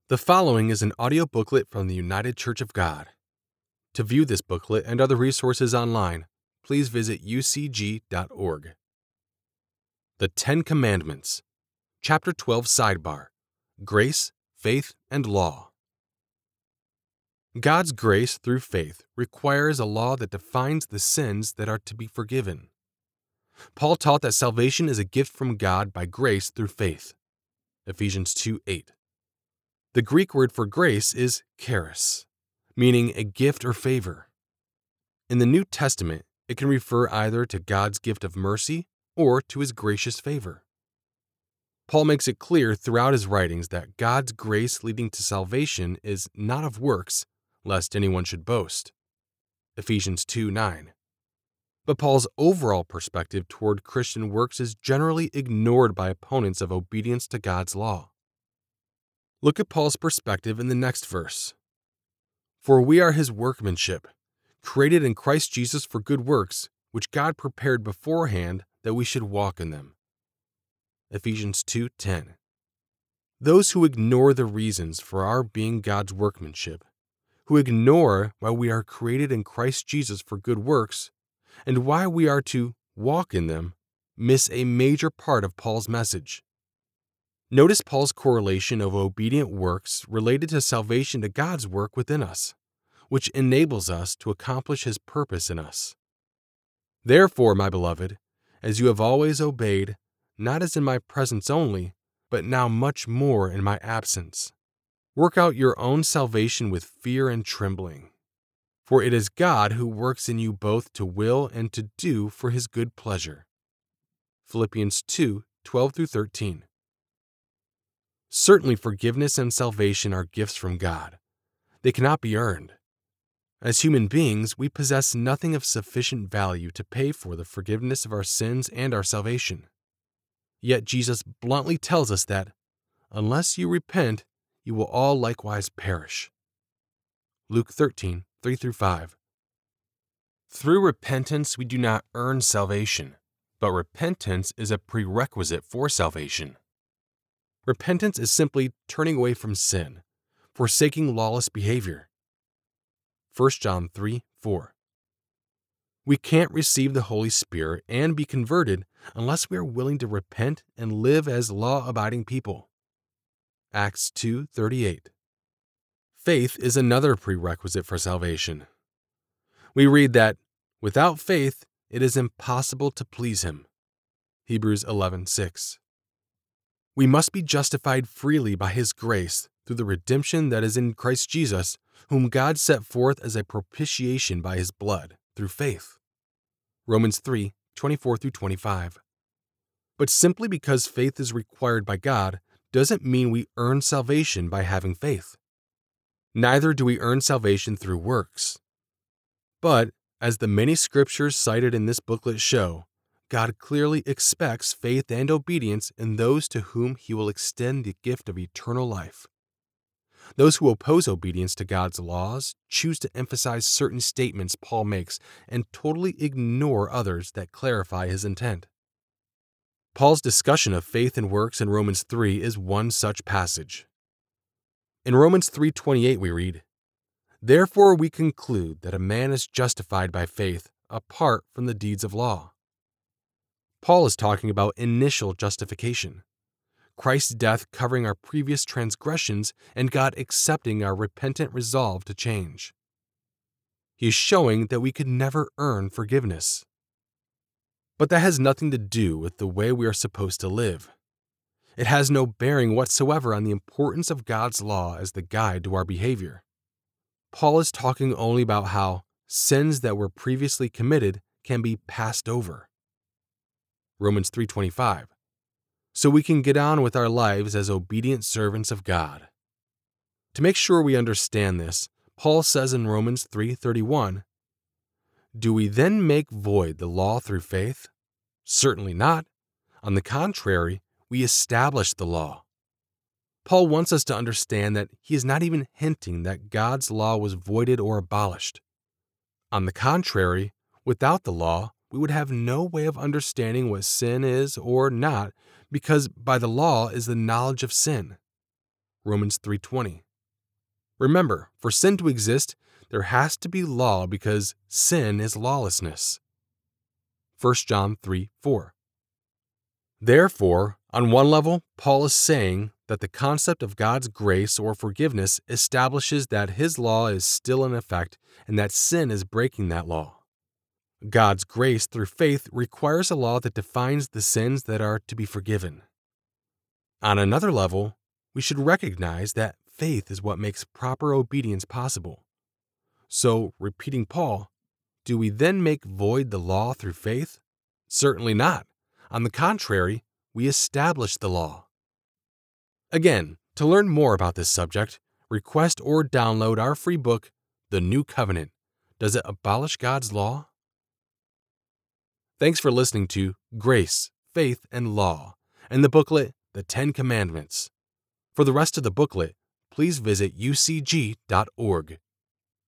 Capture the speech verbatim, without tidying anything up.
The following is an audio booklet from the United Church of God. To view this booklet and other resources online, please visit u c g dot org. The Ten Commandments, Chapter twelve Sidebar: Grace, Faith, and Law. God's grace through faith requires a law that defines the sins that are to be forgiven. Paul taught that salvation is a gift from God by grace through faith. Ephesians two eight. The Greek word for grace is charis, meaning a gift or favor. In the New Testament, it can refer either to God's gift of mercy or to his gracious favor. Paul makes it clear throughout his writings that God's grace leading to salvation is not of works, lest anyone should boast. Ephesians two nine. But Paul's overall perspective toward Christian works is generally ignored by opponents of obedience to God's law. Look at Paul's perspective in the next verse. For we are his workmanship, created in Christ Jesus for good works, which God prepared beforehand that we should walk in them. Ephesians two ten. Those who ignore the reasons for our being God's workmanship, who ignore why we are created in Christ Jesus for good works, and why we are to walk in them, miss a major part of Paul's message. Notice Paul's correlation of obedient works related to salvation to God's work within us, which enables us to accomplish his purpose in us. Therefore, my beloved, as you have always obeyed, not as in my presence only, but now much more in my absence, work out your own salvation with fear and trembling. For it is God who works in you both to will and to do for his good pleasure. Philippians two twelve through thirteen. Certainly forgiveness and salvation are gifts from God. They cannot be earned. As human beings, we possess nothing of sufficient value to pay for the forgiveness of our sins and our salvation. Yet Jesus bluntly tells us that, unless you repent, you will all likewise perish. Luke thirteen three through five. Through repentance we do not earn salvation, but repentance is a prerequisite for salvation. Repentance is simply turning away from sin, forsaking lawless behavior. First John three four. We can't receive the Holy Spirit and be converted unless we are willing to repent and live as law-abiding people. Acts two thirty-eight. Faith is another prerequisite for salvation. We read that, without faith, it is impossible to please him. Hebrews eleven six. We must be justified freely by his grace through the redemption that is in Christ Jesus, whom God set forth as a propitiation by his blood, through faith. Romans three twenty-four through twenty-five. But simply because faith is required by God doesn't mean we earn salvation by having faith. Neither do we earn salvation through works. But, as the many scriptures cited in this booklet show, God clearly expects faith and obedience in those to whom he will extend the gift of eternal life. Those who oppose obedience to God's laws choose to emphasize certain statements Paul makes and totally ignore others that clarify his intent. Paul's discussion of faith and works in Romans three is one such passage. In Romans three twenty-eight we read, Therefore we conclude that a man is justified by faith apart from the deeds of law. Paul is talking about initial justification, Christ's death covering our previous transgressions and God accepting our repentant resolve to change. He is showing that we could never earn forgiveness. But that has nothing to do with the way we are supposed to live. It has no bearing whatsoever on the importance of God's law as the guide to our behavior. Paul is talking only about how sins that were previously committed can be passed over. Romans three twenty-five. So we can get on with our lives as obedient servants of God. To make sure we understand this, Paul says in Romans three thirty-one, Do we then make void the law through faith? Certainly not. On the contrary, we establish the law. Paul wants us to understand that he is not even hinting that God's law was voided or abolished. On the contrary, without the law, we would have no way of understanding what sin is or not, because by the law is the knowledge of sin. Romans three twenty. Remember, for sin to exist, there has to be law because sin is lawlessness. First John three four. Therefore, on one level, Paul is saying that the concept of God's grace or forgiveness establishes that His law is still in effect and that sin is breaking that law. God's grace through faith requires a law that defines the sins that are to be forgiven. On another level, we should recognize that faith is what makes proper obedience possible. So, repeating Paul, do we then make void the law through faith? Certainly not. On the contrary, we establish the law. Again, to learn more about this subject, request or download our free book, The New Covenant. Does it abolish God's law? Thanks for listening to Grace, Faith, and Law, and the booklet, The Ten Commandments. For the rest of the booklet, please visit u c g dot org.